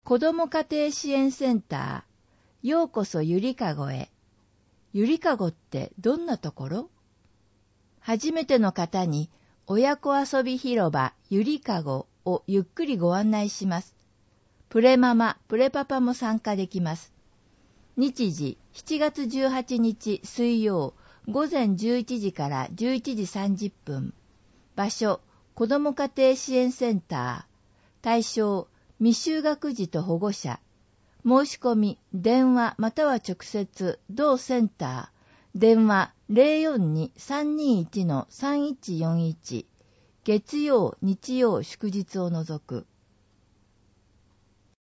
子ども家庭支援センター、ようこそゆりかごへ。ゆりかごってどんなところ？初めての方に、親子遊び広場ゆりかごをゆっくりご案内します。プレママ、プレパパも参加できます。日時、7月18日水曜、午前11時から11時30分。場所、子ども家庭支援センター。対象、未就学児と保護者。申し込み、電話または直接、同センター。電話 042-321-3141。月曜、日曜、祝日を除く。